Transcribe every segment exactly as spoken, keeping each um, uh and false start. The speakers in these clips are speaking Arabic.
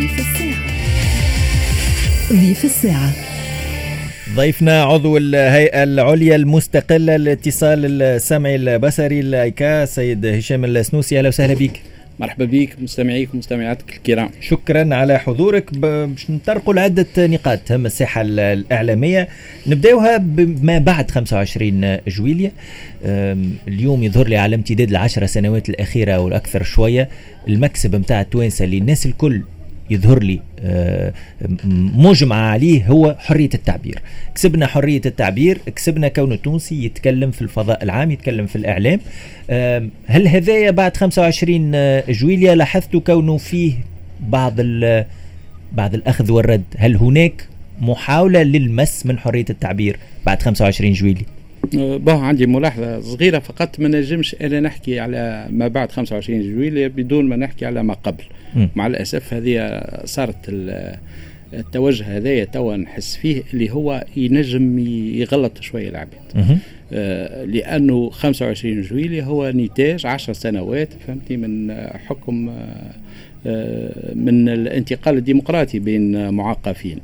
ضيف الساعة. ضيف الساعة ضيفنا عضو الهيئة العليا المستقلة للاتصال السمعي البصري الأيكا سيد هشام السنوسي. أهلا وسهلا بك. مرحبا بك مستمعيك ومستمعاتك الكرام، شكرا على حضورك. باش نطرقوا لعدة نقاط تهم الساحة الإعلامية، نبداوها بما بعد خمسة وعشرين جويلية. اليوم يظهر لي على امتداد العشر سنوات الأخيرة والأكثر شوية المكسب متاع التوانسة اللي الناس الكل يظهر لي مجمع عليه هو حرية التعبير. كسبنا حرية التعبير، كسبنا كون التونسي يتكلم في الفضاء العام، يتكلم في الإعلام. هل هذايا بعد خمسة وعشرين جويلية لاحظتوا كونه فيه بعض بعض الأخذ والرد؟ هل هناك محاولة للمس من حرية التعبير بعد خمسة وعشرين جويلية؟ باه عندي ملاحظة صغيرة فقط، ما نجمش أنا نحكي على ما بعد خمسة وعشرين جويلية بدون ما نحكي على ما قبل. م. مع الأسف هذه صارت التوجه هذايا توا نحس فيه اللي هو ينجم يغلط شوية العباد، آه لأنه خمسة وعشرين جويلية هو نتاج عشر سنوات فهمتي من حكم آه من الانتقال الديمقراطي بين معاقفين.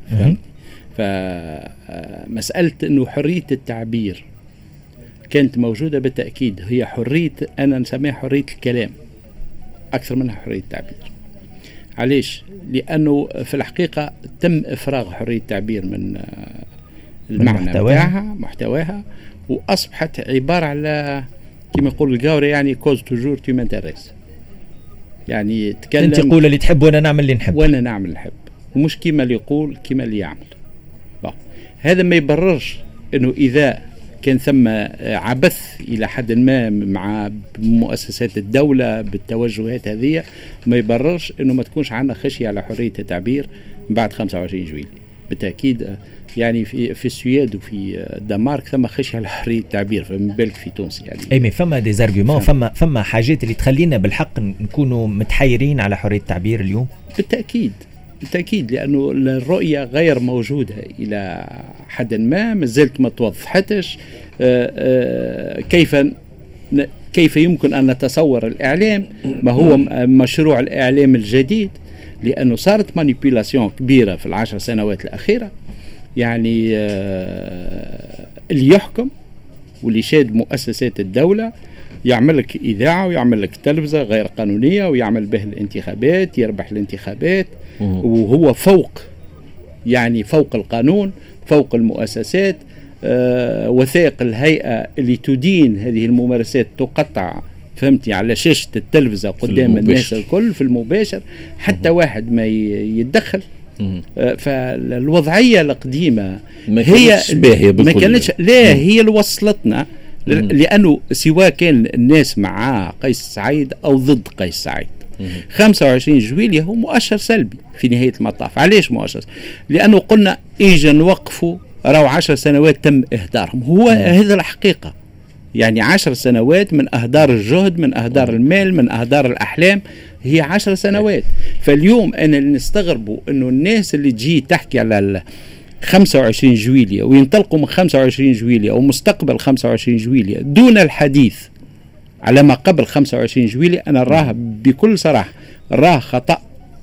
فمسألة أنه حرية التعبير كانت موجودة بالتأكيد، هي حرية أنا نسميها حرية الكلام أكثر منها حرية التعبير. علاش؟ لأنه في الحقيقة تم إفراغ حرية التعبير من المعنى بتاعها محتواها، وأصبحت عبارة على كما يقول القاوري يعني كوز توجور تو مانتيريس، يعني تكلم أنت تقول اللي تحب وأنا نعمل اللي نحب وأنا نعمل اللي نحب، ومش كما اللي يقول كما اللي يعمل. هذا ما يبررش أنه إذا كان ثم عبث إلى حد ما مع مؤسسات الدولة بالتوجهات هذه، ما يبررش أنه ما تكونش عندنا خشية على حرية التعبير بعد خمسة وعشرين جويلية. بالتأكيد يعني في في السويد وفي الدنمارك ثم خشية على حرية التعبير، فما بالك في تونس يعني. أي مي فما ديزارجيومون، فما فما حاجات اللي تخلينا بالحق نكونوا متحيرين على حرية التعبير اليوم. بالتأكيد بالتأكيد، لأنه الرؤية غير موجودة إلى حد ما، مازالت ما توضحتش كيف كيف يمكن أن نتصور الإعلام، ما هو مشروع الإعلام الجديد، لأنه صارت مانيبيولاسيون كبيرة في العشر سنوات الأخيرة. يعني اللي يحكم واللي شاد مؤسسات الدولة يعمل لك إذاعة ويعمل لك تلفزة غير قانونية ويعمل به الانتخابات، يربح الانتخابات، وهو فوق يعني فوق القانون، فوق المؤسسات. آه وثائق الهيئة اللي تدين هذه الممارسات تقطع فهمتي على شاشة التلفزة قدام الناس الكل في المباشر، حتى مم. واحد ما يتدخل. آه فالوضعية القديمة هي ما كانتش، لا هي اللي وصلتنا، لأنه سواء كان الناس مع قيس سعيد أو ضد قيس سعيد، خمسة وعشرين جويلية هو مؤشر سلبي في نهاية المطاف. علاش مؤشر؟ لأنه قلنا إيجا نوقفوا راو عشر سنوات تم إهدارهم، هو هذا الحقيقة. يعني عشر سنوات من أهدار الجهد، من أهدار المال، من أهدار الأحلام، هي عشر سنوات. فاليوم أنا نستغربوا أنه الناس اللي تجي تحكي على خمسة وعشرين جويلية وينطلقوا من خمسة وعشرين جويلية ومستقبل خمسة وعشرين جويلية دون الحديث على ما قبل خمسة وعشرين جويلية، أنا راه بكل صراحة راه خطأ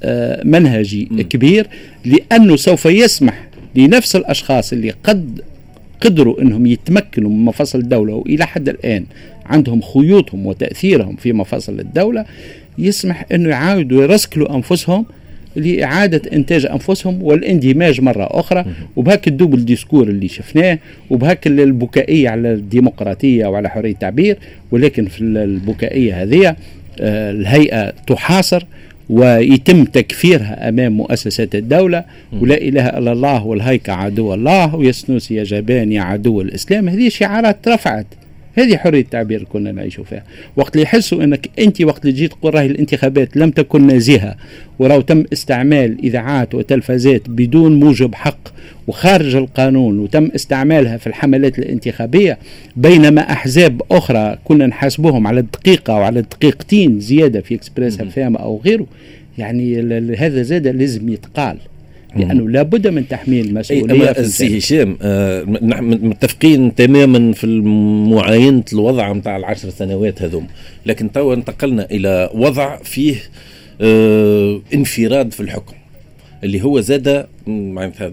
منهجي كبير، لأنه سوف يسمح لنفس الأشخاص اللي قد قدروا أنهم يتمكنوا من مفاصل الدولة وإلى حد الآن عندهم خيوطهم وتأثيرهم في مفاصل الدولة، يسمح أنه يعاودوا يرسكلوا أنفسهم لإعادة إنتاج أنفسهم والاندماج مرة أخرى، وبهاك الدوبل ديسكور اللي شفناه، وبهاك البكائية على الديمقراطية وعلى حرية التعبير. ولكن في البكائية هذه آه الهيئة تحاصر ويتم تكفيرها أمام مؤسسات الدولة، ولا إله إلا الله والهيكة عدو الله ويسنوس يا جبان يا عدو الإسلام. هذه شعارات رفعت، هذه حرية التعبير كنا نعيشوا فيها. وقت اللي يحسوا أنك أنت وقت اللي جيت تقول راهي الانتخابات لم تكن نزيهة، وراه تم استعمال إذاعات وتلفزات بدون موجب حق وخارج القانون، وتم استعمالها في الحملات الانتخابية، بينما أحزاب أخرى كنا نحاسبهم على الدقيقة وعلى الدقيقتين زيادة في إكسبريس فام أو غيره. يعني هذا زاد لازم يتقال، لأنه لابد من تحميل المسؤولية. سي هشام، آه متفقين تماما في معاينة الوضع متاع العشر سنوات هذوم، لكن توا انتقلنا إلى وضع فيه آه انفراد في الحكم. اللي هو زاد معناتها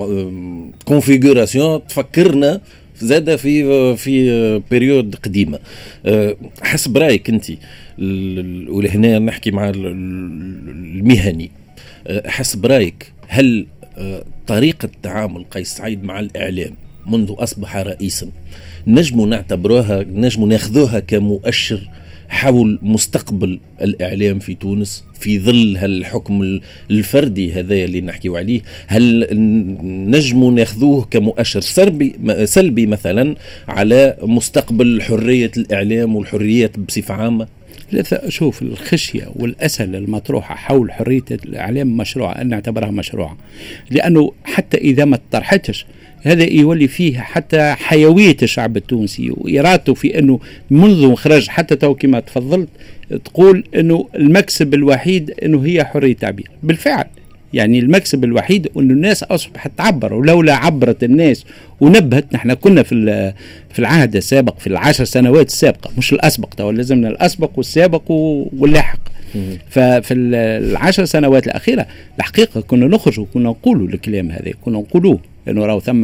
كونفيغوراسيون تفكرنا زاد في في بيريود قديمه. حسب رايك انت، ولهنا نحكي مع المهني، حسب رايك هل طريقه تعامل قيس سعيد مع الاعلام منذ اصبح رئيسا نجموا نعتبروها نجموا ناخذوها كمؤشر حول مستقبل الإعلام في تونس في ظل هالحكم الفردي هذا اللي نحكيو عليه؟ هل نجموا ناخذوه كمؤشر سلبي سلبي مثلا على مستقبل حرية الإعلام والحريات بصفة عامة؟ لا، شوف، الخشية والأسئلة المطروحة حول حرية الإعلام مشروعة، أن نعتبرها مشروعة، لأنه حتى إذا ما طرحتش هذا يولي فيه حتى حيوية الشعب التونسي وإرادته في أنه منذ خرج حتى تو كما تفضلت تقول أنه المكسب الوحيد أنه هي حرية التعبير. بالفعل يعني المكسب الوحيد أنه الناس أصبحت تعبر، ولولا عبرت الناس ونبهت. نحن كنا في في العهد السابق، في العشر سنوات السابقة، مش الأسبق، تو لازمنا الأسبق والسابق واللاحق. ففي العشر سنوات الأخيرة الحقيقة كنا نخرج وكنا نقولوا الكلام هذا، كنا نقولوه أنه راهو ثم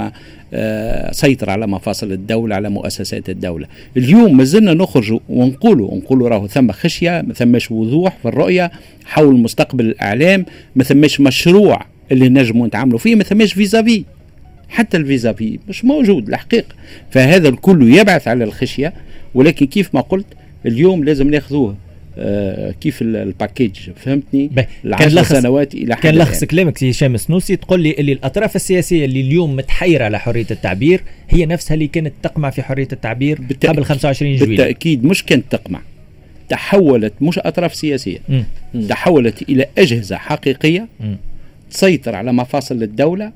سيطر على مفاصل الدولة، على مؤسسات الدولة. اليوم ما زلنا نخرج ونقولوا نقولوا راهو ثم خشية، ما ثمش وضوح في الرؤية حول مستقبل الإعلام، ما ثمش مشروع اللي نجموا نتعاملوا فيه، ما ثمش فيزافي، حتى الفيزافي مش موجود الحقيقة. فهذا الكل يبعث على الخشية، ولكن كيف ما قلت اليوم لازم ناخذوه آه كيف الباكيج، فهمتني؟ العشر سنوات الى حد كان لخص كلامك سي هشام السنوسي تقول لي اللي الاطراف السياسيه اللي اليوم متحيره على حريه التعبير هي نفسها اللي كانت تقمع في حريه التعبير بالتأكيد قبل خمسة وعشرين جويلية. بالتاكيد مش كانت تقمع، تحولت، مش اطراف سياسيه، م. تحولت الى اجهزه حقيقيه م. تسيطر على مفاصل الدوله،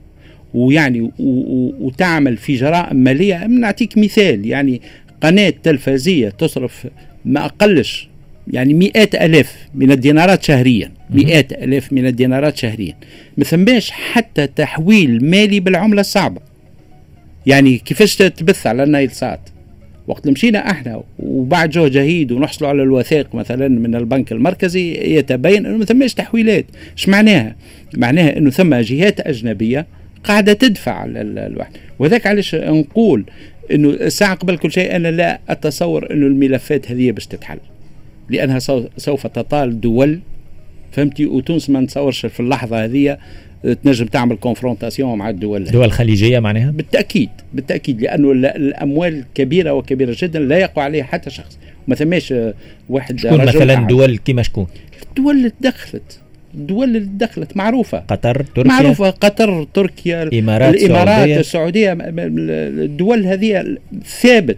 ويعني و و وتعمل في جرائم ماليه. نعطيك مثال، يعني قناه تلفزيه تصرف ما اقلش يعني مئات ألاف من الدينارات شهريا، مئات ألاف من الدينارات شهريا، ما ثماش حتى تحويل مالي بالعملة الصعبة. يعني كيفاش تبث على النايل سات وقت مشينا احنا وبعد جهد جهيد ونحصلوا على الوثائق مثلا من البنك المركزي يتبين انه ما ثماش تحويلات. ايش معناها؟ معناها انه ثم جهات اجنبيه قاعده تدفع الواحد. وذاك علاش نقول انه الساعه قبل كل شيء انا لا اتصور انه الملفات هذه باش تتحل، لأنها سوف تطال دول، فهمتي؟ وتونس ما نتصورش في اللحظة هذه تنجم تعمل كونفرونتاسيون مع الدول الدول الخليجية معناها؟ بالتأكيد بالتأكيد، لأنه الأموال كبيرة وكبيرة جدا لا يقع عليها حتى شخص، وما ثماش واحد. شكون مثلا دول كما شكون؟ الدول اللي تدخلت، الدول اللي دخلت معروفة، قطر، تركيا، معروفة، قطر، تركيا، الإمارات، الإمارات السعودية. الدول هذه ثابت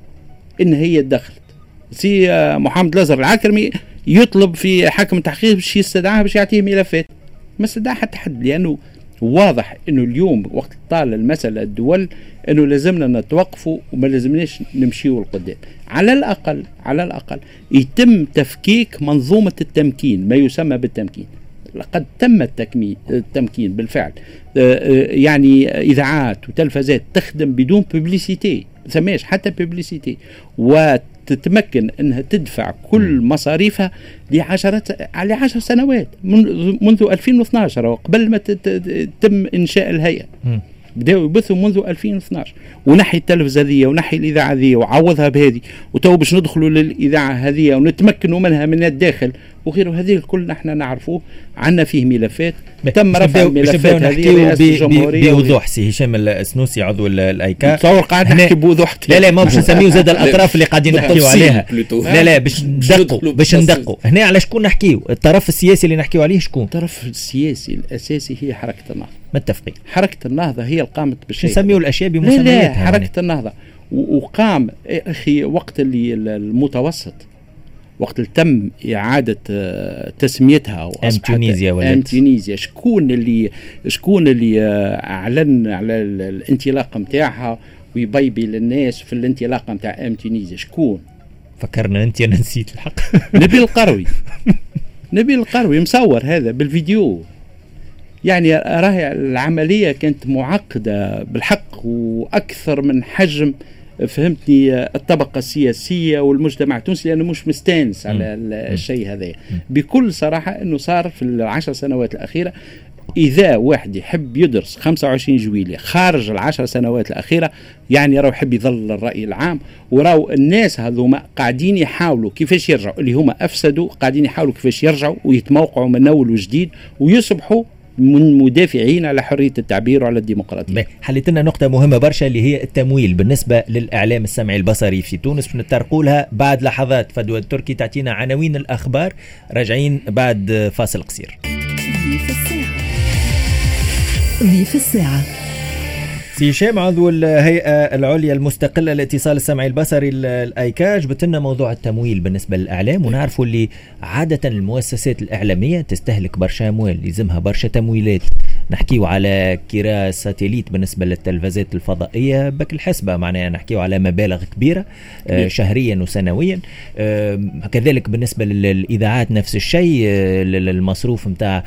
إن هي دخلت. سي محمد الازهر العكرمي يطلب في حاكم التحقيق باش يستدعاه باش يعطيه ملفات، ما استدعى حتى حد، لانه واضح انه اليوم وقت طال المساله الدول انه لازمنا نتوقفوا وما لازمناش نمشيوا لقدام. على الاقل على الاقل يتم تفكيك منظومه التمكين، ما يسمى بالتمكين. لقد تم التكمين التمكين بالفعل، يعني اذاعات وتلفزات تخدم بدون ببليسيتي، ما ثماش حتى ببليسيتي، و تتمكن انها تدفع كل مصاريفها لعشرات على عشر سنوات منذ ألفين واثناشر وقبل ما تتم انشاء الهيئه. بداوا يبثوا منذ ألفين واثناشر، ونحي التلفزيونيه ونحي الاذاعه هذه وعوضها بهذه، وتو باش ندخلوا للاذاعه هذه ونتمكنوا منها من الداخل وغيره. هذه الكل نحن نعرفوه، عندنا فيه ملفات تم رفع الملفات هذه رئاسه الجمهوريه بوضوح. سي هشام السنوسي عضو الايكا تصور قاعد نحكي بوضوح. لا لا ما باش نسميو زاد الاطراف اللي قاعدين نحكيو عليها، لا لا باش ندقوا باش ندقوا هنا على شكون نحكيو. الطرف السياسي اللي نحكيو عليه شكون؟ الطرف السياسي الاساسي هي حركه النهضه. متفقين. حركه النهضه هي القامت بالشيء، نسميو الاشياء بمسمياتها. لا لا حركه يعني. النهضه وقام اخي وقت اللي المتوسط، وقت اللي تم إعادة تسميتها وأصبحت أم تونيزيا. أم تونيزيا شكون اللي شكون اللي أعلن على الانطلاق متاعها ويبيبي للناس في الانطلاق متاع أم تونيزيا؟ شكون؟ فكرنا أنت، أنا نسيت الحق. نبيل القروي. نبيل القروي مصور هذا بالفيديو. يعني راهي العملية كانت معقدة بالحق، وأكثر من حجم فهمتني الطبقة السياسية والمجتمع التونسي، لأنه مش مستانس على الشيء هذا بكل صراحة. أنه صار في العشر سنوات الأخيرة إذا واحد يحب يدرس خمسة وعشرين جويلية خارج العشر سنوات الأخيرة، يعني راهو يحب يظل الرأي العام، وراو الناس هذوما قاعدين يحاولوا كيفاش يرجعوا، اللي هما أفسدوا قاعدين يحاولوا كيفاش يرجعوا ويتموقعوا من أول وجديد ويصبحوا من مدافعين على حرية التعبير وعلى الديمقراطية. حلت لنا نقطة مهمة برشا اللي هي التمويل بالنسبة للإعلام السمعي البصري في تونس، باش نتطرقوا لها بعد لحظات. فدوى التركي تعطينا عناوين الأخبار، راجعين بعد فاصل قصير. ضيف الساعة. ضيف الساعة. سي هشام عضو الهيئة العليا المستقلة للاتصال السمعي البصري الأيكاج، بتلنا موضوع التمويل بالنسبة للإعلام، ونعرفوا اللي عادة المؤسسات الإعلامية تستهلك برشا أموال، يلزمها برشا تمويلات. نحكيو على كراء ساتيليت بالنسبة للتلفزات الفضائية بك الحسبة، معناها نحكيو على مبالغ كبيرة آه شهريا وسنويا. آه كذلك بالنسبة للإذاعات نفس الشيء، آه المصروف متاع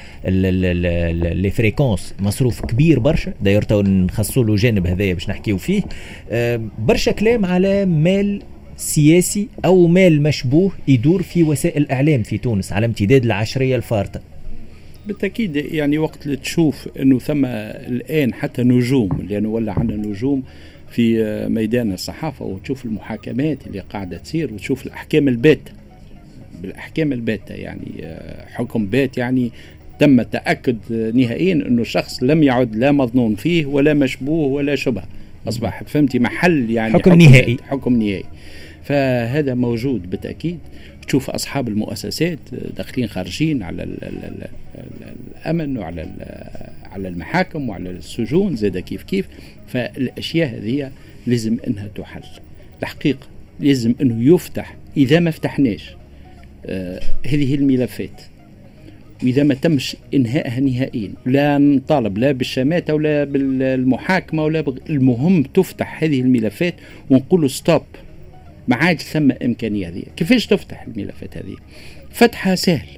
لي فريكونس مصروف كبير برشا، دايرته نخصوا له جانب هذايا باش نحكيو فيه. آه برشا كلام على مال سياسي أو مال مشبوه يدور في وسائل الإعلام في تونس على امتداد العشرية الفارطة. بالتأكيد يعني وقت اللي تشوف أنه ثم الآن حتى نجوم، لأنه ولا عندنا نجوم في ميدان الصحافة، وتشوف المحاكمات اللي قاعدة تصير، وتشوف الأحكام الباتة بالأحكام الباتة، يعني حكم بات يعني تم التأكد نهائيا أنه الشخص لم يعد لا مظنون فيه ولا مشبوه ولا شبه، أصبح فهمتي محل يعني حكم, حكم نهائي حكم نهائي. فهذا موجود بالتأكيد. تشوف أصحاب المؤسسات داخلين خارجين على ال ال ال ال الأمن وعلى على المحاكم وعلى السجون زاد كيف كيف. فالأشياء هذه لازم أنها تحل الحقيقة، لازم أنه يفتح. إذا ما فتحناش آه هذه الملفات، وإذا ما تمش إنهائها نهائيا، لا نطالب لا بالشماتة ولا بالمحاكمة ولا بغ... المهم تفتح هذه الملفات ونقول ستوب، ما عادش ثم إمكانية هذه. كيفاش تفتح الملفات هذه؟ فتحها سهل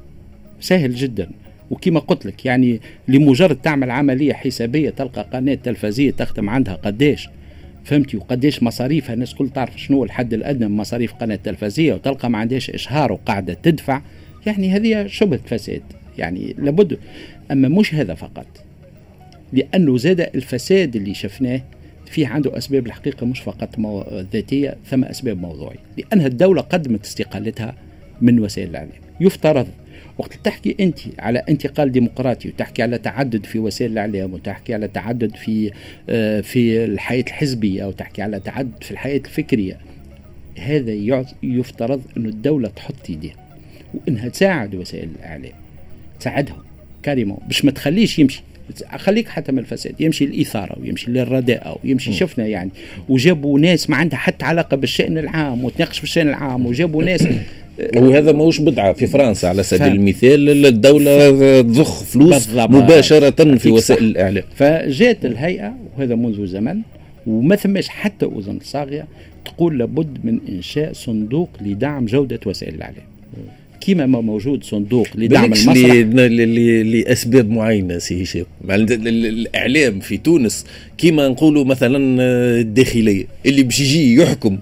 سهل جدا، وكما قلت لك يعني لمجرد تعمل عملية حسابية تلقى قناة تلفزية تختم عندها قداش فهمتي، وقداش مصاريفها. الناس كل تعرف شنو الحد الأدنى من مصاريف قناة تلفزية، وتلقى ما عندهاش إشهار وقاعدة تدفع. يعني هذه شبهة فساد يعني لابد. أما مش هذا فقط، لأنه زاد الفساد اللي شفناه فيه عنده أسباب الحقيقة مش فقط مو... ذاتية، ثم أسباب موضوعية. لأنها الدولة قدمت استقالتها من وسائل الإعلام. يفترض وقت تحكي أنت على انتقال ديمقراطي، وتحكي على تعدد في وسائل الإعلام، وتحكي على تعدد في آه في الحياة الحزبية، وتحكي على تعدد في الحياة الفكرية، هذا يفترض أن الدولة تحط يديها وإنها تساعد وسائل الإعلام، تساعدهم كاريمون باش ما تخليش يمشي. خليك حتى من الفساد، يمشي الإثارة ويمشي للرداء ويمشي. شفنا يعني وجابوا ناس ما عندها حتى علاقة بالشأن العام وتناقش في الشأن العام، وجابوا ناس. وهذا موش بدعة في فرنسا على سبيل المثال، الدولة تضخ فلوس مباشرة في وسائل الإعلام. فجاءت الهيئة وهذا منذ زمن، وما ثماش حتى أذن صاغية تقول لابد من إنشاء صندوق لدعم جودة وسائل الإعلام، كيما ما موجود صندوق لدعم المسرح لأسباب معينة. سي هشام الإعلام في تونس كيما نقولوا مثلا الداخلية اللي باش يجي يحكم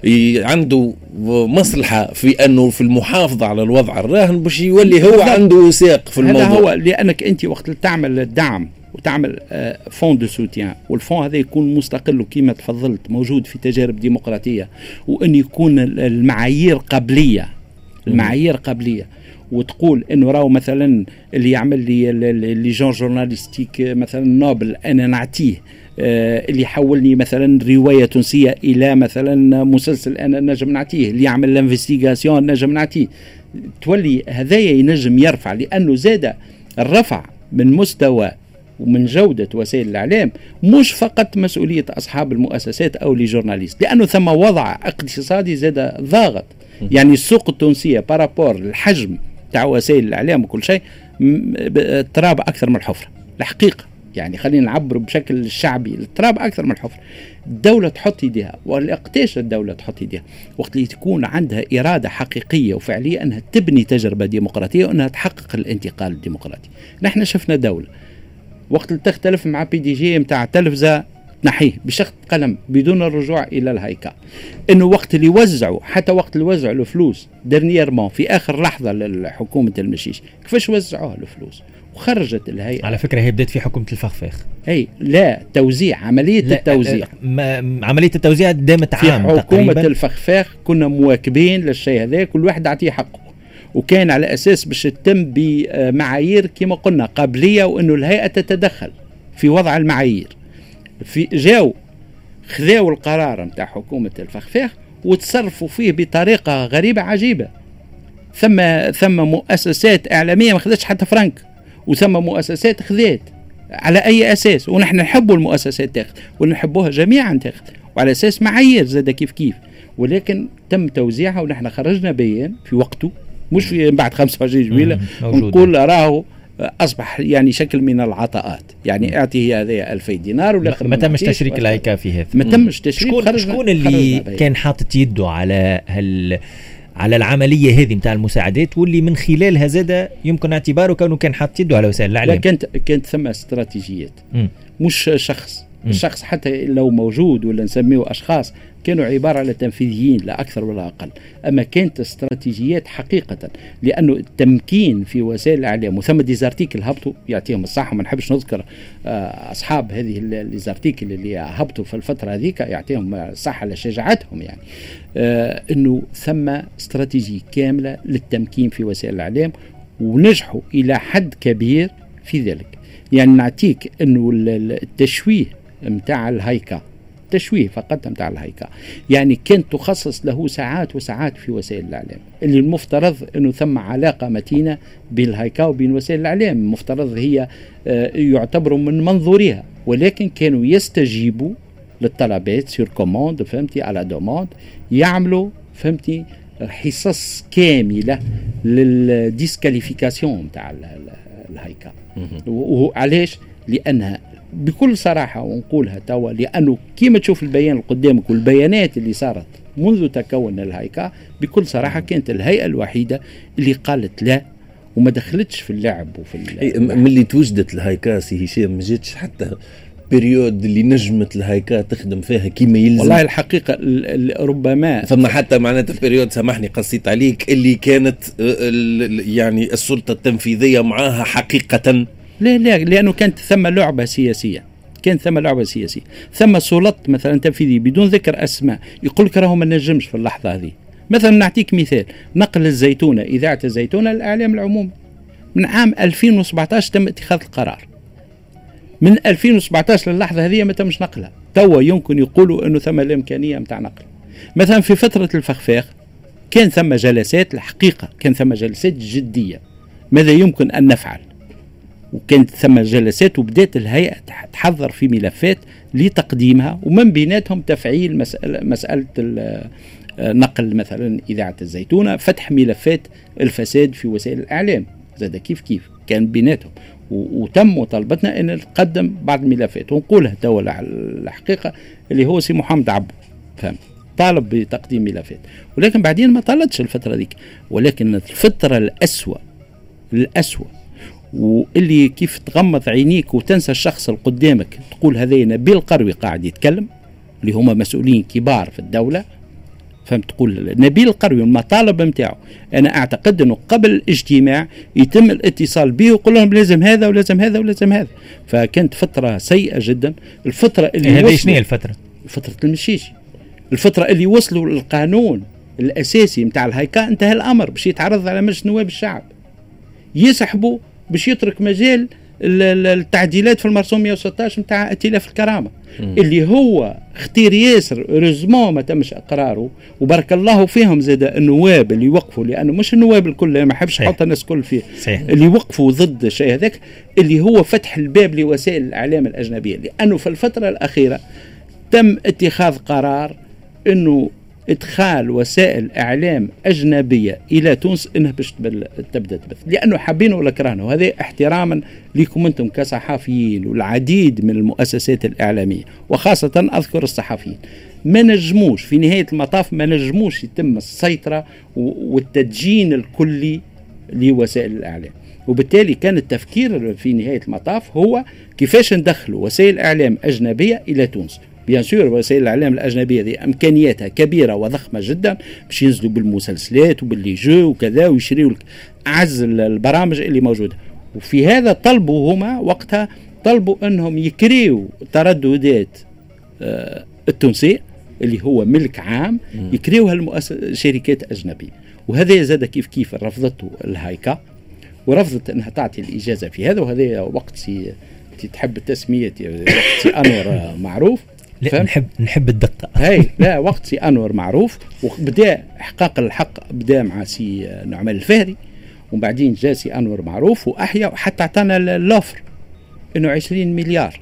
عنده مصلحة في أنه في المحافظة على الوضع الراهن باش يولي هو عنده ساق في الموضوع. هذا هو، لأنك أنت وقت تعمل الدعم وتعمل فون دو سوتيان، والفون هذا يكون مستقل وكيما تفضلت موجود في تجارب ديمقراطية، وأن يكون المعايير قبلية المعايير قبلية، وتقول انه راهو مثلا اللي يعمل لي لي جون جورناليستيك مثلا نوبل انا نعطيه، آه اللي يحولني مثلا روايه تونسيه الى مثلا مسلسل انا نجم نعطيه، اللي يعمل لانفستيغاسيون نجم نعطيه. تولي هذايا ينجم يرفع، لانه زاد الرفع من مستوى ومن جودة وسائل الإعلام مش فقط مسؤولية أصحاب المؤسسات أو لي جورناليست، لأنه ثم وضع اقتصادي زاد ضاغط. يعني السوق التونسية بارابور الحجم تاع وسائل الإعلام وكل شيء تراب أكثر من الحفرة الحقيقة. يعني خلينا نعبر بشكل شعبي، التراب أكثر من الحفرة. الدولة تحط يديها، وقتاش الدولة تحط يديها؟ وقت اللي تكون عندها إرادة حقيقية وفعلية أنها تبني تجربة ديمقراطية وأنها تحقق الانتقال الديمقراطي. نحن شفنا دولة وقت اللي تختلف مع بي دي جي متاع تلفزة تنحيه بشخط قلم بدون الرجوع الى الهيكا. انه وقت اللي وزعوا حتى وقت اللي وزعوا الفلوس درنييرمون في اخر لحظه لحكومه المشيش كيفاش وزعوها الفلوس وخرجت الهيئه. على فكره هي بدات في حكومه الفخفاخ. اي لا توزيع عمليه لا التوزيع ما عمليه التوزيع دامت في عام حكومه تقريبا. الفخفاخ كنا مواكبين للشيء هذا كل واحد يعطيه حقه وكان على اساس باش تتم بمعايير كما قلنا قابليه وانه الهيئه تتدخل في وضع المعايير. في جاو خذاو القرار نتاع حكومه الفخفاخ وتصرفوا فيه بطريقه غريبه عجيبه. ثم ثم مؤسسات اعلاميه ما خذتش حتى فرنك وثم مؤسسات خذات على اي اساس ونحن نحبوا المؤسسات تاخذ ونحبوها جميعا تاخذ وعلى اساس معايير زاد كيف كيف ولكن تم توزيعها ونحن خرجنا بيان في وقته مش في بعد خمسة وعشرين جويلة ونقول راهو اصبح يعني شكل من العطاءات يعني اعطي هذا ألفي دينار والاخر ما تمش تشريك الهيكا في هذا. ما تمش تشريك. شكون, شكون اللي كان حاطط يده على هال على العمليه هذه نتاع المساعدات واللي من خلالها زاد يمكن اعتباره كانه كان حاطط يده على وسائل الاعلام؟ كانت كانت ثم استراتيجيات م. مش شخص. م. الشخص حتى لو موجود ولا نسميه اشخاص كانوا عباره على تنفيذيين لا اكثر ولا اقل. اما كانت استراتيجيات حقيقه لانه التمكين في وسائل الاعلام وثم ديزارتيكل هبطوا يعطيهم الصحه وما نحبش نذكر اصحاب هذه الديزارتيكل اللي هبطوا في الفتره هذيك يعطيهم الصحه لشجاعتهم يعني آه انه ثم استراتيجيه كامله للتمكين في وسائل الاعلام ونجحوا الى حد كبير في ذلك. يعني نعطيك انه التشويه متاع الهيكا تشويه فقط متاع الهيكا يعني كانت تخصص له ساعات وساعات في وسائل الاعلام اللي المفترض انه ثم علاقه متينه بين الهيكا وبين وسائل الاعلام المفترض هي يعتبروا من منظورها ولكن كانوا يستجيبوا للطلبات سير كوموند فهمتي على دوموند يعملوا فهمتي حصص كامله للديسكاليفيكاسيون متاع الهيكا. وعلاش؟ لانها بكل صراحة ونقولها توا لأنه كيما تشوف البيان قدامك والبيانات اللي صارت منذ تكون الهيكا بكل صراحة كانت الهيئة الوحيدة اللي قالت لا وما دخلتش في اللعب وفي من اللي توجدت الهيكا سي هشام ما جاتش حتى بريود اللي نجمت الهيكا تخدم فيها كيما يلزم. والله الحقيقة ربما ثم حتى معناتها بريود سامحني قصيت عليك اللي كانت يعني السلطة التنفيذية معاها حقيقة لا لا لأنه كانت ثم لعبة سياسية كانت ثم لعبة سياسية ثم سلطة مثلا تنفيذي بدون ذكر أسماء يقول لك راهو ما نجمش في اللحظة هذه. مثلا نعطيك مثال نقل الزيتونة إذاعة الزيتونة للإعلام العمومي من عام ألفين وسبعطاش تم اتخاذ القرار من ألفين وسبعطاش للحظة هذه ما تمش نقلها توا يمكن يقولوا أنه ثم الإمكانية متاع نقل. مثلا في فترة الفخفاخ كان ثم جلسات الحقيقة كان ثم جلسات جدية ماذا يمكن أن نفعل وكانت ثم جلسات وبدات الهيئة تحضر في ملفات لتقديمها ومن بيناتهم تفعيل مسألة, مسألة نقل مثلا إذاعة الزيتونة فتح ملفات الفساد في وسائل الإعلام زاد كيف كيف كان بيناتهم وتم مطالبتنا أن نقدم بعض الملفات ونقولها تولى الحقيقة اللي هو سي محمد عبو فهم طالب بتقديم ملفات ولكن بعدين ما طالتش الفترة ذيك ولكن الفترة الأسوأ الأسوأ واللي كيف تغمض عينيك وتنسى الشخص اللي قدامك تقول هذا نبيل القروي قاعد يتكلم اللي هما مسؤولين كبار في الدولة فهمت تقول نبيل القروي المطالب متاعه أنا أعتقد أنه قبل الاجتماع يتم الاتصال به ويقول لهم لازم هذا ولازم هذا ولازم هذا. فكانت فترة سيئة جدا. الفترة اللي هذه شنو الفترة؟ فترة المشيشي الفترة اللي وصلوا للقانون الأساسي متاع الهيكا انتهى الأمر باش يتعرض على مجلس نواب الشعب يسحبوا باش يترك مجال التعديلات في المرسوم مئة وستة عشر متاع ائتلاف الكرامة م. اللي هو اختير ياسر رزمون ما تمش اقراره وبارك الله فيهم زاد النواب اللي وقفوا لانه مش النواب الكل ما حبش نحط الناس كل فيه صحيح. اللي وقفوا ضد الشيء هذاك اللي هو فتح الباب لوسائل الاعلام الاجنبيه لانه في الفتره الاخيره تم اتخاذ قرار انه ادخال وسائل اعلام اجنبيه الى تونس انها باش تبدا تبث لانه حابين ولا كرهنا وهذا احتراما لكم انتم كصحفيين والعديد من المؤسسات الاعلاميه وخاصه اذكر الصحفيين ما نجموش في نهايه المطاف ما نجموش يتم السيطره والتدجين الكلي لوسائل الاعلام وبالتالي كان التفكير في نهاية المطاف هو كيفاش ندخلوا وسائل إعلام أجنبية إلى تونس. بيان سور وسائل الإعلام الأجنبية دي إمكانياتها كبيرة وضخمة جدا باش ينزلوا بالمسلسلات وباللي جو وكذا ويشريوا أعز البرامج اللي موجودة. وفي هذا طلبوا هما وقتها طلبوا أنهم يكريوا ترددات آه التونسية اللي هو ملك عام يكريوها المؤسسات شركات أجنبية. وهذا زاد كيف كيف رفضته الهايكا ورفضت أنها تعطي الإجازة في هذا. وهذا وقت سي تحب التسمية وقت سي أنور معروف. لا نحب نحب الدقة. هاي لا وقت سي أنور معروف وبدأ إحقاق الحق بدأ مع سي نعمان الفهري وبعدين جاء سي أنور معروف وأحيا وحتى اعطانا اللوفر إنه عشرين مليار.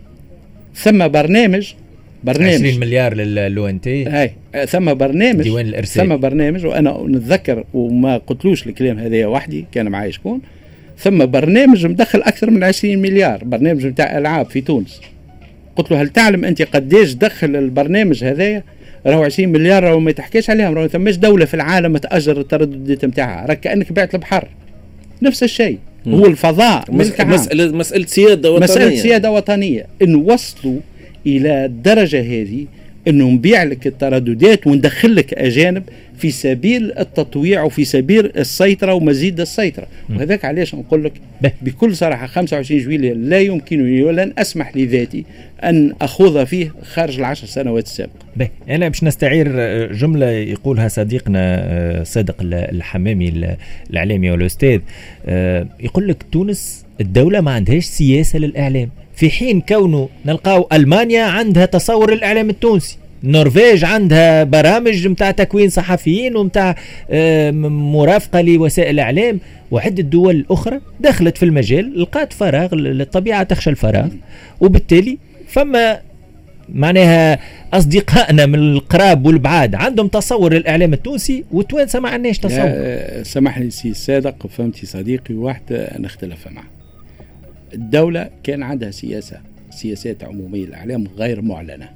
ثم برنامج برنامج عشرين مليار للو ان تي. هاي ثم برنامج ديوان الارسال. ثم برنامج وانا نتذكر وما قلتلوش الكلام هذا وحدي كان معايا شكون. ثم برنامج مدخل اكثر من عشرين مليار برنامج نتاع العاب في تونس. قلت له هل تعلم انت قديش دخل البرنامج هذايا؟ راهو عشرين مليار راهو ما تحكيش عليهم. راهو ثماش دوله في العالم تاجر الترددات نتاعها راك كانك بعت البحر. نفس الشيء هو الفضاء مساله مساله سياده وطنيه مساله سياده وطنيه ان وصلوا الى الدرجه هذه انه نبيع لك الترددات وندخل لك اجانب في سبيل التطويع وفي سبيل السيطره ومزيد السيطره. وهذاك علاش نقول لك بكل صراحه خمسة وعشرين جويلية لا يمكنني ولن اسمح لذاتي ان اخوض فيه خارج العشر سنوات السابقه. به انا باش نستعير جمله يقولها صديقنا صادق الحمامي الاعلامي والاستاذ. يقول لك تونس الدوله ما عندهاش سياسه للاعلام، في حين كونه نلقاو ألمانيا عندها تصور الإعلام التونسي، النرويج عندها برامج متاع تكوين صحفيين ومتاع مرافقة لوسائل الإعلام، وعدة دول أخرى دخلت في المجال لقات فراغ، الطبيعة تخشى الفراغ، وبالتالي فما معناها أصدقائنا من القراب والبعاد عندهم تصور الإعلام التونسي والتوانسة ما عندناش تصور. سمح لي سي صادق فهمتي صديقي واحد نختلف معه. الدولة كان عندها سياسة سياسات عمومية الإعلام غير معلنة.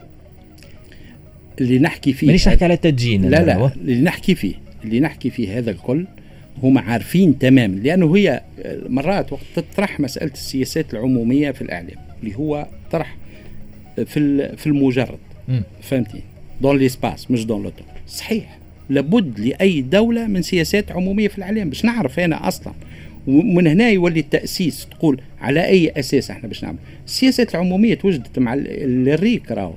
اللي نحكي فيه مانيش نحكي على التدجين. لا لا اللي نحكي فيه اللي نحكي فيه هذا الكل هم عارفين تماما، لأنه هي مرات وقت تطرح مسألة السياسات العمومية في الإعلام اللي هو طرح في في المجرد م. فهمتي دون ليسباس مش دون لوتو. صحيح لابد لأي دولة من سياسات عمومية في الإعلام باش نعرف أنا أصلا، ومن هنا يولي التأسيس تقول على أي أساس احنا باش نعمل. السياسات العمومية توجدت مع الريك راهو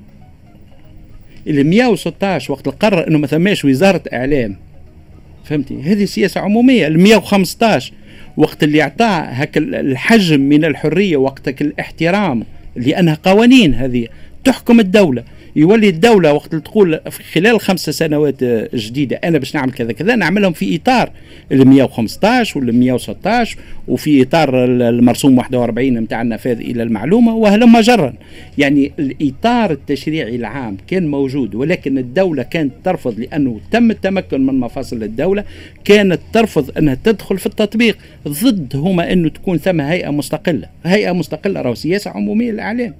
اللي مئة وستة عشر وقت القرر انه ما ثماش وزارة اعلام فهمتي، هذه سياسة عمومية. ال مئة وخمسة عشر وقت اللي اعطاه هك الحجم من الحرية وقتك الاحترام لانها قوانين هذه تحكم الدولة. يولي الدولة وقت اللي تقول خلال خمسة سنوات جديدة أنا باش نعمل كذا كذا نعملهم في إطار ال مئة وخمسة عشر وال مئة وستة عشر وفي إطار المرسوم واحد وأربعين متاع النفاذ إلى المعلومة وهلما جرا. يعني الإطار التشريعي العام كان موجود، ولكن الدولة كانت ترفض لأنه تم التمكن من مفاصل الدولة، كانت ترفض أنها تدخل في التطبيق. ضد هما أنه تكون ثم هيئة مستقلة. هيئة مستقلة راه سياسة عمومية للإعلام.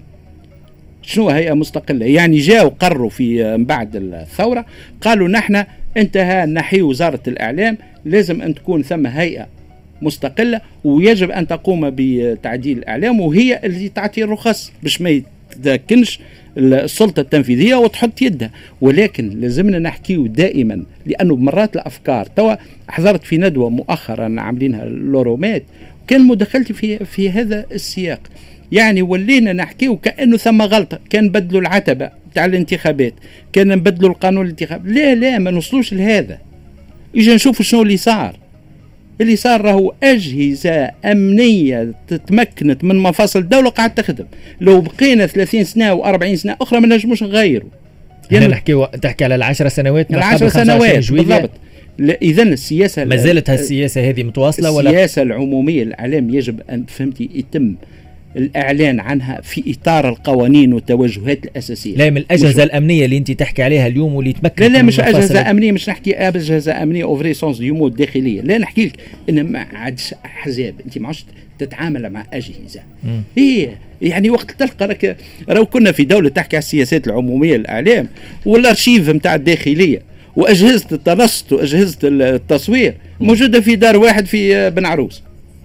شنو هيئة مستقلة؟ يعني جاءوا قرروا في بعد الثورة قالوا نحن انتهى نحي وزارة الإعلام، لازم أن تكون ثم هيئة مستقلة ويجب أن تقوم بتعديل الإعلام وهي اللي تعطي الرخص باش ما يتدكنش السلطة التنفيذية وتحط يدها. ولكن لازمنا نحكيه دائما لأنه مرات الأفكار. توا حضرت في ندوة مؤخرا عاملينها لورومات كان مداخلتي في في هذا السياق. يعني ولينا نحكي وكأنه ثم غلطة، كان بدلوا العتبة تاع الانتخابات، كان نبدلوا القانون الانتخاب. لا لا ما نوصلوش لهذا. إجا نشوفوا شنو اللي صار. اللي صار راهو أجهزة أمنية تتمكنت من مفاصل الدولة قاعد تخدم. لو بقينا ثلاثين سنة وأربعين سنة أخرى ما نجموش نغيروا. يعني نحكي و... تحكي على العشر سنوات من العشر سنوات بالضبط. إذن السياسة ما زالت هالسياسة هذه متواصلة ولا؟ السياسة العمومية الإعلام يجب أن فهمتي يتم الإعلان عنها في إطار القوانين والتوجهات الأساسية. لا من الأجهزة الأمنية اللي أنت تحكي عليها اليوم واللي تمكن. لا لا مش أجهزة أمنية، مش نحكي أجهزة أمنية أوفري سونس ديومو الداخلية. لا نحكي لك إن ما عادش أحزاب، أنت ما عادش تتعامل مع أجهزة. إيه يعني وقت تلقى لك لو كنا في دولة تحكي على السياسات العمومية الإعلام والأرشيف متاع الداخلية وأجهزة التنصت وأجهزة التصوير موجودة في دار واحد في بن عروس.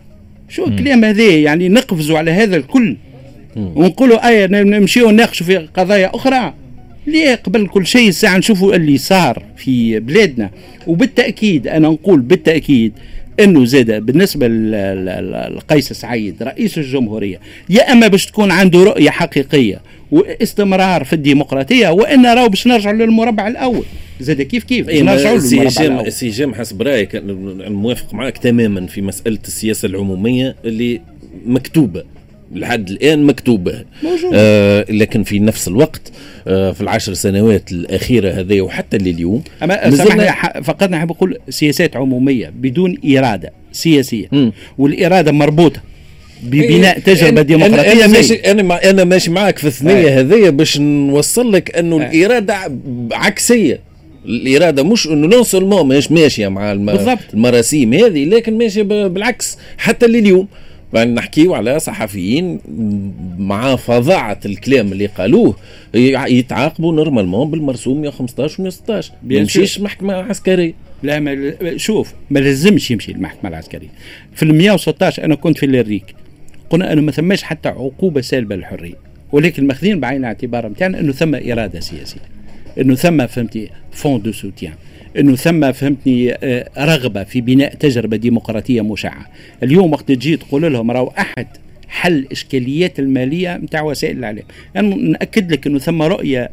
شو الكلام هذا؟ يعني نقفزوا على هذا الكل ونقولوا ايه نمشيو نناقشوا في قضايا اخرى. ليه قبل كل شيء الساعه نشوفوا اللي صار في بلادنا. وبالتاكيد انا نقول بالتاكيد انه زاد بالنسبه لقيس سعيد رئيس الجمهوريه يا اما باش تكون عنده رؤيه حقيقيه واستمرار في الديمقراطيه، وان راهو باش نرجعوا للمربع الاول. زاد كيف كيف إيه نرجعوا للمربع الاول. سي جيم حسب رايك موافق معك تماما في مساله السياسه العموميه اللي مكتوبه لحد الآن مكتوبة آه لكن في نفس الوقت آه في العشر سنوات الأخيرة هذه وحتى لليوم أما سامحني فقط نحب أقول سياسات عمومية بدون إرادة سياسية م. والإرادة مربوطة ببناء تجربة ديمقراطية. أنا ماشي أنا أنا ماشي معك في الثنية هذه باش نوصل لك أنه آه. الإرادة عكسية. الإرادة مش أنه نون سولمون مش ماشية مع الم... المراسيم هذه، لكن ماشية بالعكس حتى لليوم. نحكيو على صحفيين مع فظاعة الكلام اللي قالوه يتعاقبوا نورمالمون بالمرسوم مئة وخمسطاش ومئة وستطاش، ما يمشيش محكمة عسكرية. لا ما شوف ما لازمش يمشي المحكمة العسكرية. في المئة وستطاش أنا كنت في الليريك قلنا أنه ما ثماش حتى عقوبة سالبة للحرية، ولكن ماخذين بعين الاعتبار متاعنا أنه ثم إرادة سياسية، أنه ثم فهمتي فون دو سوتيان، انه ثم فهمتني رغبه في بناء تجربه ديمقراطيه مشعه. اليوم وقت تجي تقول لهم راهو احد حل الاشكاليات الماليه نتاع وسائل الاعلام، انا يعني ناكد لك انه ثم رؤيه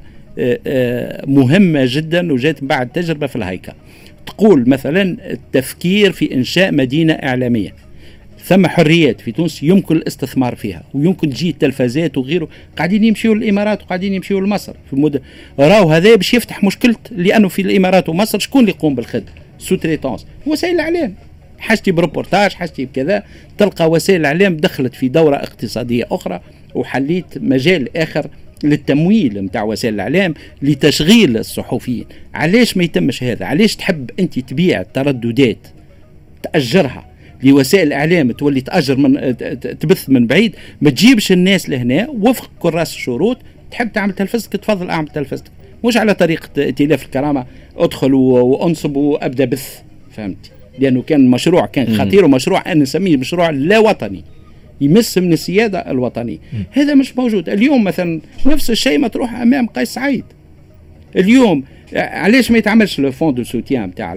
مهمه جدا وجات بعد تجربه في الهيكل تقول مثلا التفكير في انشاء مدينه اعلاميه. ثم حريات في تونس يمكن الاستثمار فيها ويمكن تجي التلفازات وغيره قاعدين يمشيوا للامارات وقاعدين يمشيوا لمصر في المدن. راهو هذا باش يفتح مشكله، لانه في الامارات ومصر شكون اللي يقوم بالخدمه؟ سو تريتونس وسائل الاعلام. حاجتي بروبورتاج حاجتي بكذا، تلقى وسائل الاعلام دخلت في دوره اقتصاديه اخرى وحليت مجال اخر للتمويل نتاع وسائل الاعلام لتشغيل الصحفيين. علاش ما يتمش هذا؟ علاش تحب انت تبيع الترددات تاجرها لوسائل الاعلام تولي تاجر من تبث من بعيد؟ ما تجيبش الناس لهنا وفق كراس الشروط. تحب تعمل تلفزتك تفضل اعمل تلفزتك، مش على طريقه ائتلاف الكرامه ادخل وانصب وابدا بث، فهمتي؟ لانه كان مشروع كان خطير ومشروع انا نسميه مشروع لا وطني يمس من السياده الوطنيه. هذا مش موجود اليوم. مثلا نفس الشيء مطروح امام قيس سعيد اليوم. علاش ما يتعملش لو فون دو سوتيان نتاع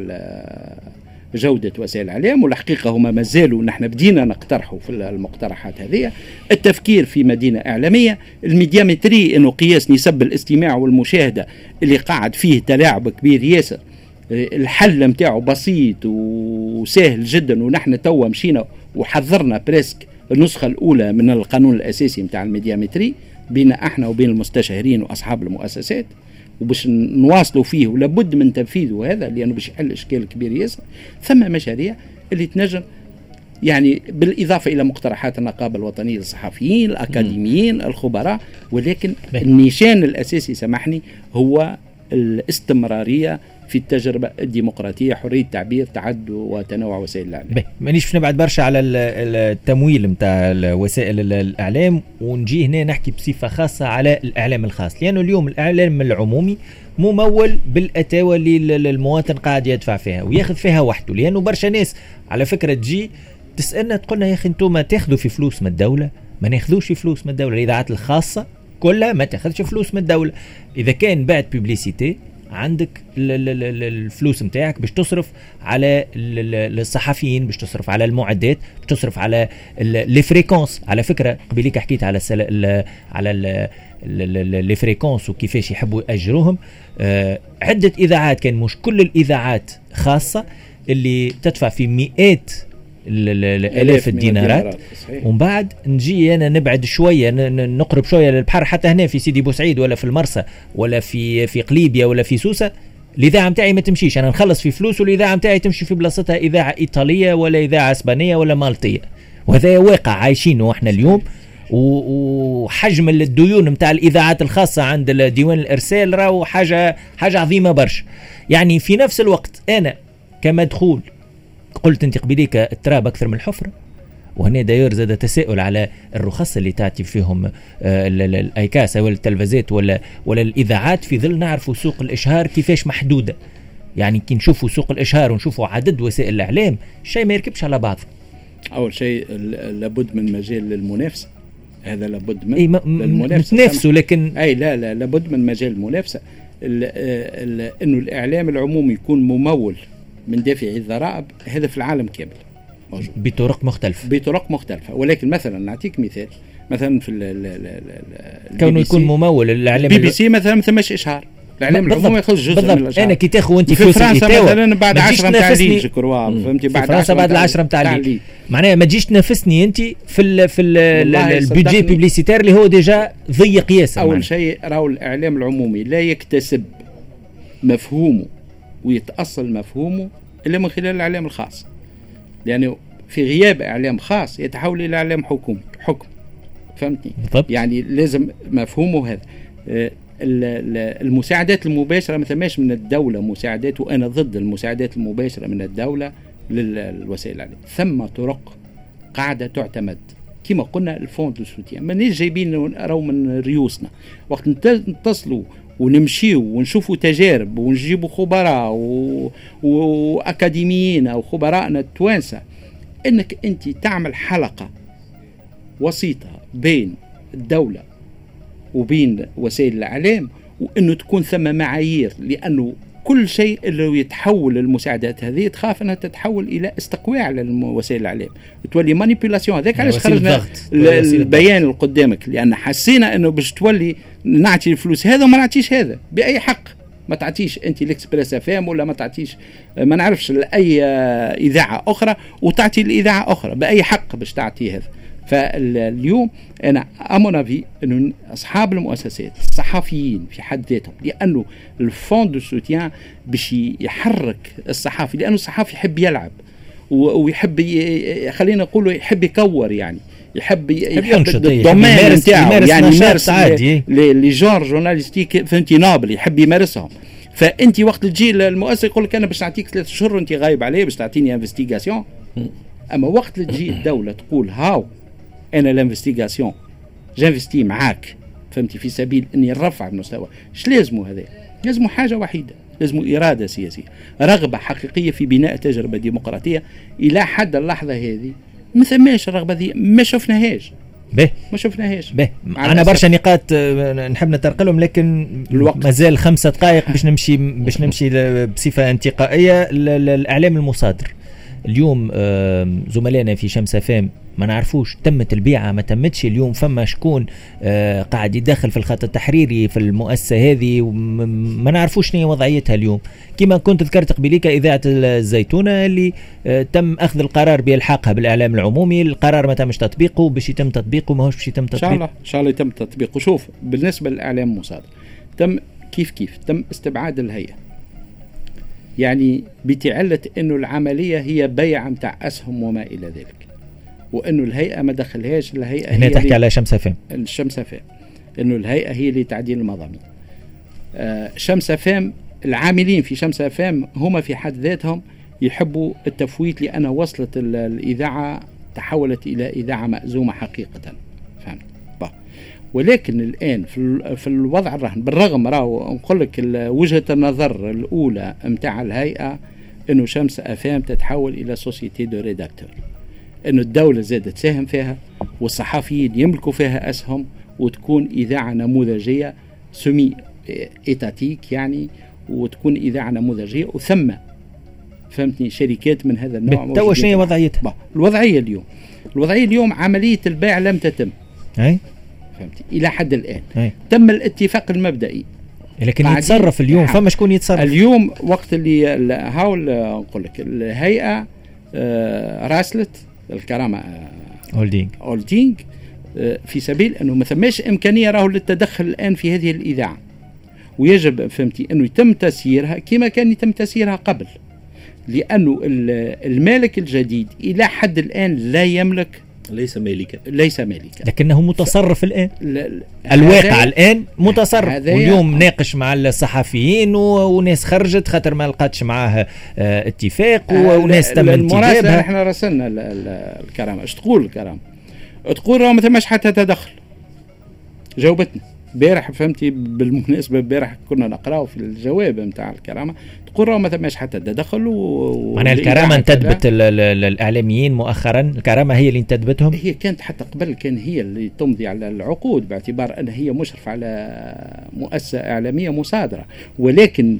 جودة وسائل الإعلام؟ والحقيقة هما مازالوا نحن بدينا نقترحوا في المقترحات هذه التفكير في مدينة إعلامية. الميديامتري إنه قياس نسب الاستماع والمشاهدة اللي قاعد فيه تلاعب كبير ياسر. الحل متاعه بسيط وسهل جدا، ونحن توا مشينا وحضرنا بريسك النسخة الأولى من القانون الأساسي متاع الميديامتري بين احنا وبين المستشارين وأصحاب المؤسسات، وباش نواصلوا فيه ولابد من تنفيذه هذا لأنه باش يحل إشكال كبير ياسر. ثم مشاريع اللي تنجم يعني بالإضافة إلى مقترحات النقابة الوطنية للصحفيين الأكاديميين الخبراء، ولكن النيشان الأساسي سامحني هو الاستمرارية في التجربة الديمقراطية، حرية التعبير، تعدد وتنوع وسائل الإعلام. مانيش نبعد برشا على التمويل متاع وسائل الإعلام، ونجي هنا نحكي بصفة خاصة على الإعلام الخاص، لأنه اليوم الإعلام العمومي ممول بالأتاوى اللي المواطن قاعد يدفع فيها وياخذ فيها وحده. لأنه برشا ناس على فكرة تجي تسألنا تقولنا يا أخي أنتم تاخذوا في فلوس من الدولة؟ ما ناخذوش في فلوس من الدولة. الإذاعات الخاصة كلها ما تاخذش فلوس من الدولة. إذا كان بعد بيبليسيتي عندك الفلوس متاعك باش تصرف على الصحفيين، باش تصرف على المعدات، باش تصرف على لي فريكونس. على فكرة قبليك حكيت على السل... على لي فريكونس وكيفاش يحبوا يأجروهم. أه عدة إذاعات كان مش كل الإذاعات خاصة اللي تدفع في مئات الالاف الدينارات، ومن بعد نجي انا نبعد شويه نقرب شويه للبحر حتى هنا في سيدي بوسعيد ولا في المرسى ولا في في قليبيا ولا في سوسه الاذاعه نتاعي ما تمشيش، انا نخلص في فلوس والاذاعه نتاعي تمشي في بلاصتها اذاعه ايطاليه ولا اذاعه اسبانيه ولا مالطيه. وهذا واقع عايشينه احنا اليوم. وحجم الديون نتاع الاذاعات الخاصه عند ديوان الارسال راهو حاجه حاجه عظيمه برشا. يعني في نفس الوقت انا كمدخول قلت انت قبليك التراب اكثر من الحفره، وهنا داير زاد تساؤل على الرخص اللي تعطي فيهم الايكاس ولا التلفزات ولا ولا الاذاعات، في ظل نعرفوا سوق الاشهار كيفاش محدوده. يعني كي نشوفوا سوق الاشهار ونشوفوا عدد وسائل الاعلام شيء ما يركبش على بعض. اول شيء لابد من مجال للمنافسه، هذا لابد من اي نتنافسوا، لكن اي لا لا لابد من مجال المنافسه. انه الاعلام العمومي يكون ممول من دافع الضرائب، هذا في العالم كامل موجود بطرق مختلفه بطرق مختلفه. ولكن مثلا نعطيك مثال، مثلا في كونه يكون ممول الاعلام بي بي سي مثلا ما ثماش اشهار، الاعلام العمومي ياخذ جزء بالضبط. من الاشهار. انا كي تاخذ انت في فرنسا مثلا بعد عشرة نتاع ليج كروا، فهمتي، بعد فرنسا بعد العشرة نتاع ليج، معناها ما تجيش تنافسني انت في ال في البيدجي بيبليسيتير اللي هو ديجا ضيق ياسر. اول شيء راهو الاعلام العمومي لا يكتسب مفهومه ويتأصل مفهومه الا من خلال الاعلام الخاص، لانه في غياب اعلام خاص يتحول الى اعلام حكومي حكم، فهمتني؟ بالضبط. يعني لازم مفهومه هذا. المساعدات المباشرة ما ثماش من الدولة مساعدات، وأنا ضد المساعدات المباشرة من الدولة للوسائل الإعلام. ثم طرق قاعدة تعتمد كما قلنا الفوند دو سوتيان، مانيش جايبين راهو من ريوسنا، وقت نتصلوا ونمشيو ونشوفوا تجارب ونجيبوا خبراء و... وأكاديميين أو خبراءنا التوانسة، أنك أنت تعمل حلقة وسيطة بين الدولة وبين وسائل الإعلام، وأنه تكون ثم معايير، لأنه كل شيء اللي يتحول المساعدات هذه تخاف أنها تتحول إلى استقواء على وسائل الإعلام، تولي مانيبيولاسيون. هذاك علاش خرجنا البيان اللي قدامك، لأن حسينا أنه باش تولي نعطي الفلوس هذا وما نعطيش هذا بأي حق. ما تعطيش أنت الإكسبريس أفام ولا ما تعطيش ما نعرفش لأي إذاعة أخرى وتعطي الإذاعة أخرى بأي حق باش تعطي هذا. فاليوم أنا أمونافي أنه أصحاب المؤسسات الصحفيين في حد ذاتهم، لأنه الفوند دو سوتيان باش يحرك الصحافي، لأنه الصحافي يحب يلعب ويحب خلينا نقوله يحب يكور، يعني يحب يحب الدومين نتاعو، يعني يمارس لي جور جورناليستيك فهمتي نابل يحب يمارسهم. فأنت وقت تجي المؤسسة يقول لك أنا باش نعطيك ثلاثة شهور وأنت غايب عليه باش تعطيني انفستيغاسيون. أما وقت تجي الدولة تقول هاو أنا الانفستيغاسيون جانفستي معاك، فهمتي، في سبيل أني نرفع المستوى، إيش لازمه هذا؟ لازمه حاجة وحيدة، لازمه إرادة سياسية، رغبة حقيقية في بناء تجربة ديمقراطية. إلى حد اللحظة هذه ما ثماش الرغبة ذي، ما شفناهاش به ما شفناهاش به. أنا برشا نقاط نحب نترقلهم، لكن الوقت مازال خمسة دقائق باش نمشي باش نمشي بصفة انتقائية. الإعلام المصادر اليوم زملائنا في شمس فام ما نعرفوش تمت البيعة ما تمتش. اليوم فما شكون آه قاعد يدخل في الخط التحريري في المؤسسة هذه وما نعرفوش شنو وضعيتها اليوم. كما كنت ذكرت قبليك إذاعة الزيتونة اللي آه تم أخذ القرار بإلحاقها بالإعلام العمومي، القرار ما تمش تطبيقه، باش يتم تطبيقه ماهوش باش يتم تطبيقه. إن شاء الله إن شاء الله يتم تطبيقه. شوف بالنسبة للإعلام المصادر تم كيف كيف تم استبعاد الهيئة، يعني بتعلة إنه العملية هي بيع متاع أسهم وما إلى ذلك، وإنه الهيئة ما دخلهاش. الهيئة هنا تحكي على شمس فام الشمس فام إنه الهيئة هي اللي تعديل المضامين. آه شمس فام العاملين في شمس فام هم في حد ذاتهم يحبوا التفويت، لأن وصلت الإذاعة تحولت إلى إذاعة مأزومة حقيقة، فهمت؟ ولكن الآن في في الوضع الراهن بالرغم راهو نقول لك وجهة النظر الأولى متاع الهيئة إنه شمس أفام تتحول إلى سوسيتي دو ريداكتور، إنه الدولة زادت تساهم فيها والصحفيين يملكوا فيها أسهم وتكون إذاعة نموذجية سمي إيتاتيك يعني، وتكون إذاعة نموذجية وثم فهمتني شركات من هذا النوع. تو شنو وضعيتها؟ الوضعية اليوم الوضعية اليوم عملية البيع لم تتم. أي فهمتي إلى حد الآن. أي. تم الاتفاق المبدئي لكن يتصرف اليوم فما شكون يتصرف اليوم وقت اللي هاول نقول لك الهيئة آه راسلت الكرامة آه هولدينغ هولدينغ آه في سبيل أنه ما ثماش إمكانية راهو للتدخل الآن في هذه الإذاعة، ويجب فهمتي أنه يتم تسييرها كما كان يتم تسييرها قبل، لأنه المالك الجديد إلى حد الآن لا يملك ليس مالكا ليس مالكا لكنه متصرف ف... الآن ل... الواقع الآن متصرف. واليوم ناقش مع الصحفيين و... وناس خرجت خاطر ما لقاتش معاها اه اتفاق و... وناس تم انتدابها. احنا رسلنا ال... ال... الكرامة. ايش تقول الكرامة؟ تقول راه ما ثماش حتى تدخل. جاوبتنا بارح فهمتي بالمناسبة بارح كنا نقرأه في الجواب نتاع الكرامة تقول راه ما ثماش حتى تدخل. معناها الكرامة انتدبت الإعلاميين مؤخرا، الكرامة هي اللي انتدبتهم. هي كانت حتى قبل كان هي اللي تمضي على العقود باعتبار أن هي مشرف على مؤسسة إعلامية مصادرة، ولكن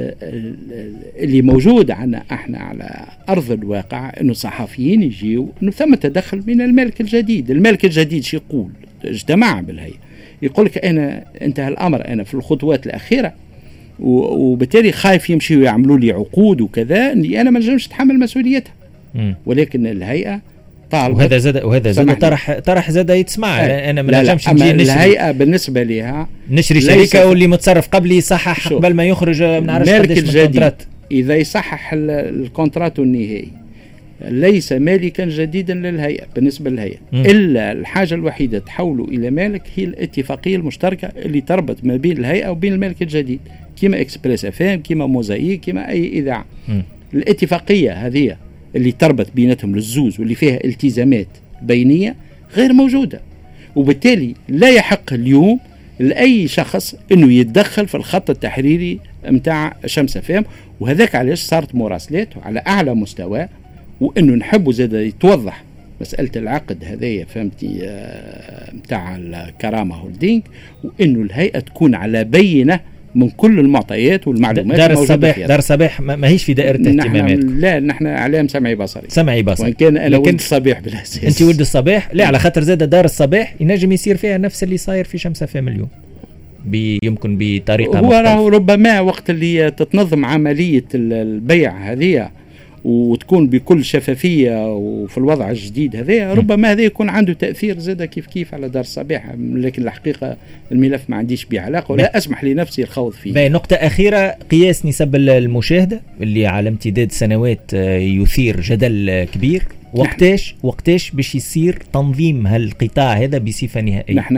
اللي موجود عنا احنا على ارض الواقع انه الصحفيين يجيوا انه ثم تدخل من الملك الجديد. الملك الجديد شو يقول؟ اجتمع بالهيئة يقول لك انا انتهى الامر انا في الخطوات الاخيره وبالتالي خايف يمشيوا يعملوا لي عقود وكذا اني انا ما نجمش اتحمل مسؤوليتها. م. ولكن الهيئه طالبت وهذا زاد وهذا زاد طرح طرح زاد يتسمع. انا ما نجمش نجي نشري الهيئه بالنسبه لها نشري شركه واللي متصرف قبلي يصحح قبل ما يخرج ما نعرفش قداش من الكونترات. اذا يصحح الكونترات النهائي ليس مالكا جديدا للهيئه بالنسبه للهيئه م. الا الحاجه الوحيده تحوله الى مالك هي الاتفاقيه المشتركه اللي تربط ما بين الهيئه وبين الملك الجديد كما اكسبريس افام كما موزايك كما اي اذاعه. م. الاتفاقيه هذه اللي تربط بيناتهم للزوز واللي فيها التزامات بينيه غير موجوده، وبالتالي لا يحق اليوم لاي شخص انه يتدخل في الخط التحريري متاع شمس افام. وهذاك علاش صارت مراسلات على اعلى مستوى، وانه نحبوا زاد يتوضح مساله العقد هذايا فهمتي متاع الكرامه هولدينغ، وانه الهيئه تكون على بينه من كل المعطيات والمعلومات. دار الصباح دار الصباح ما هيش في دائره اهتمامات. لا نحن اعلام سمعي بصري سمعي بصري، وان كان انا ولد الصباح بالاساس. انت ولد الصباح. لا على خاطر زاد دار الصباح ينجم يصير فيها نفس اللي صاير في شمس افام اليوم يمكن بطريقه هو راهو ربما وقت اللي تتنظم عمليه البيع هذه وتكون بكل شفافيه وفي الوضع الجديد هذا ربما هذا يكون عنده تاثير زاد كيف كيف على دار الصباح، لكن الحقيقه الملف ما عنديش به علاقه ولا اسمح لنفسي الخوض فيه. نقطه اخيره، قياس نسب المشاهده اللي على امتداد سنوات يثير جدل كبير، وقتاش وقتاش باش يصير تنظيم هالقطاع هذا بصفه نهائيه؟ نحن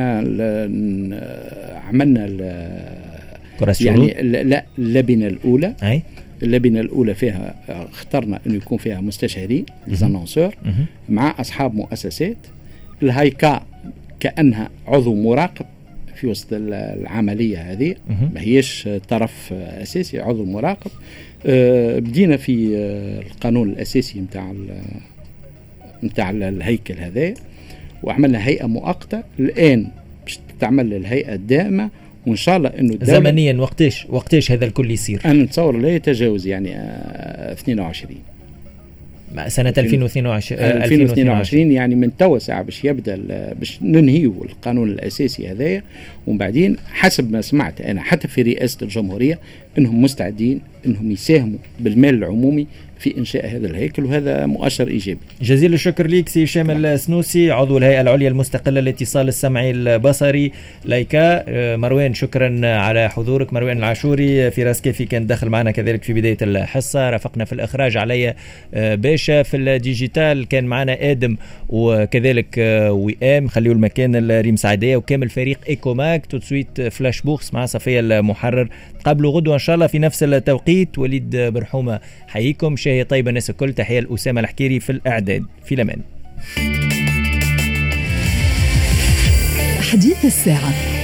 عملنا يعني لا اللبنه الاولى أي؟ اللبنه الاولى فيها اخترنا انه يكون فيها مستشارين ليزانونسور مع اصحاب مؤسسات. الهيكا كانها عضو مراقب في وسط العمليه هذه، ما هيش طرف اساسي، عضو مراقب. أه بدينا في القانون الاساسي نتاع نتاع الهيكل هذا، وعملنا هيئه مؤقته الان باش تعمل الهيئه الدائمه، وان شاء الله انه زمنيا وقتاش وقتاش هذا الكل يصير؟ انا نتصور لا يتجاوز يعني آه اثنين وعشرين سنه ألفين واثنين وعشرين ألفين واثنين وعشرين يعني من توا ساعه باش يبدا باش ننهيو القانون الاساسي هذايا، ومن بعدين حسب ما سمعت انا حتى في رئاسه الجمهوريه انهم مستعدين انهم يساهموا بالمال العمومي في إنشاء هذا الهيكل، وهذا مؤشر إيجابي. جزيل الشكر ليك سي هشام السنوسي، عضو الهيئة العليا المستقلة للاتصال السمعي البصري لايكا. مروان شكرا على حضورك. مروان العاشوري في راس كيفي كان داخل معنا كذلك في بداية الحصة. رافقنا في الإخراج علي باشا، في الديجيتال كان معنا آدم وكذلك وئام. خليوا المكان الريم سعدية وكامل فريق إيكوماك. توتسويت فلاش بوكس مع صفية المحرر. قبلوا غدوة إن شاء الله في نفس التوقيت. وليد برحومة حييكم. شاهي طيبة الناس الكل. تحية لأسامة الحكيري في الإعداد. في الأمان. حديث الساعة.